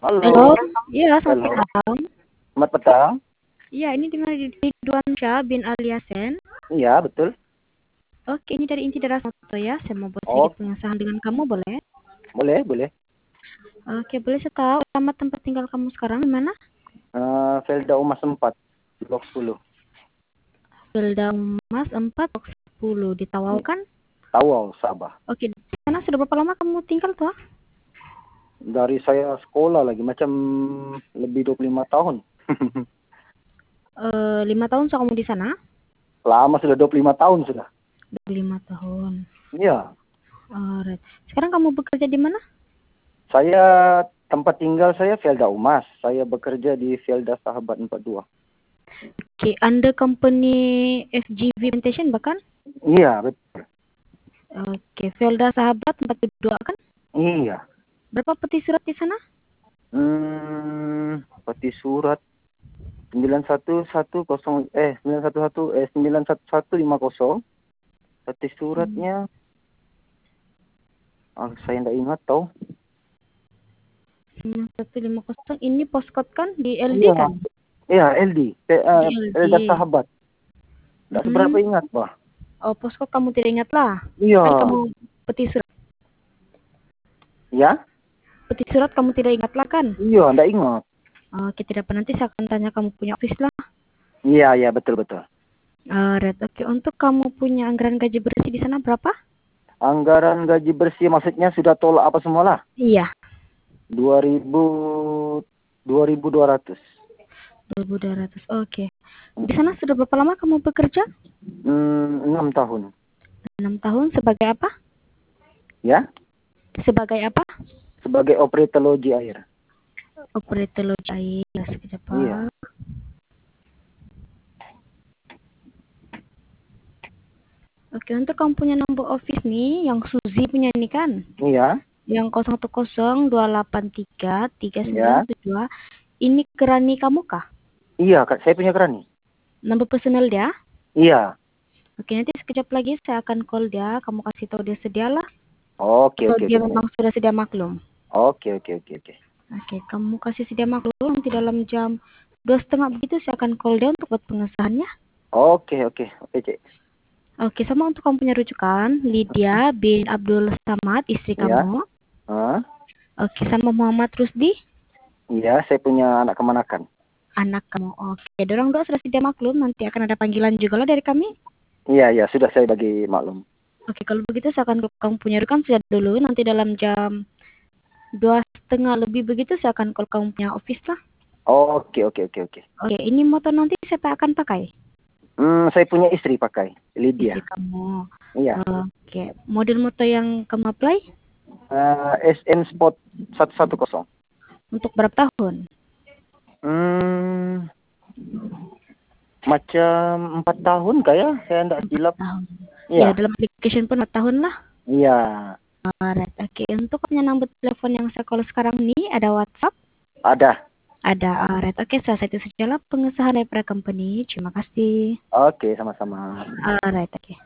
Halo, Halo, iya selamat halo. petang. Selamat petang. Iya, ini dengan Ridwan Syah bin Aliasen. Iya, betul. Oke, ini dari Inti Daerah Soto ya. Saya mau buat sedikit Oh, pengesahan dengan kamu, boleh? boleh, boleh. Oke, boleh saya tahu alamat tempat tinggal kamu sekarang di mana? Felda Umas 4, Blok 10. Belda Mas 4 10 di Tawau kan? Tawau, Sabah. Oke, di sana sudah berapa lama kamu tinggal tuh? Dari saya sekolah lagi, macam lebih 25 tahun. 5 tahun so kamu di sana? Lama sudah 25 tahun sudah. 5 tahun. Iya. Alright. Sekarang kamu bekerja di mana? Saya, tempat tinggal saya Felda Umas. Saya bekerja di Felda Sahabat 42. Oke, Anda company FGV Plantation bahkan? Iya, betul. Oke, Felda Sahabat 42 kan? Iya. Berapa peti surat di sana? Peti surat 91150. Peti suratnya saya tidak ingat tau. 9150 ini postcode kan di LD Iya, kan? iya LD, Di LD. Elda Sahabat. Tidak seberapa Hmm. ingat, Pak. Oh, postcode kamu tidak ingat lah. Iya. Kan kamu peti surat. Ya? Peti surat kamu tidak ingat lah kan? Iya, tidak ingat. Oke, tidak apa nanti saya akan tanya kamu punya office lah. Iya, iya, betul-betul. Red. Oke, untuk kamu punya anggaran gaji bersih di sana berapa? Anggaran gaji bersih maksudnya sudah tolak apa semua lah? Iya. 2.200. 2.200. Oke. Di sana sudah berapa lama kamu bekerja? 6 tahun. 6 tahun sebagai apa? Ya? Sebagai apa? Sebagai operator loji air. Operator loji air. Sekejap, Pak. Iya. Oke, untuk kamu punya nomor office nih, yang Suzy punya nih kan? Iya. Yang 0102833972. Iya. Ini kerani kamu kah? Iya, Kak, saya punya kerani. Nomor personal dia? Iya. Oke, nanti sekejap lagi saya akan call dia. Kamu kasih tahu dia sedialah. Oke, Atau oke, dia oke. memang sudah sedia maklum. Oke, oke, oke, oke. Oke, kamu kasih sedia maklum. Nanti dalam jam 2:30 begitu saya akan call dia untuk buat pengesahannya. Oke, oke, oke, Cik. Oke, sama untuk kamu punya rujukan Lydia bin Abdul Samad, istri Iya. kamu. Oke, sama Muhammad Rusdi, Iya, saya punya anak kemanakan. anak kamu. Oke, dorong doa sudah sedia maklum. Nanti akan ada panggilan juga lah dari kami. Iya, iya, sudah saya bagi maklum. Oke, kalau begitu saya akan kamu punya rujukan sudah dulu. Nanti dalam jam 2:30 lebih begitu saya akan call kamu punya office lah. Oke, oke, oke, oke. Oke, ini motor nanti siapa akan pakai? Saya punya istri pakai, Lydia. Istri kamu. Iya. Oke, model motor yang kamu apply SN Sport 110. untuk berapa tahun? Macam 4 tahun kayak, saya tidak silap. Tahun. Iya. Ya, dalam application pun 4 tahun lah. Iya. Alright, oke. Untuk punya nomor telepon yang saya call sekarang ini, ada WhatsApp? Ada. Ada. Alright, oke. Saya itu sajalah pengesahan dari company. Terima kasih. Oke, sama-sama. Alright, oke.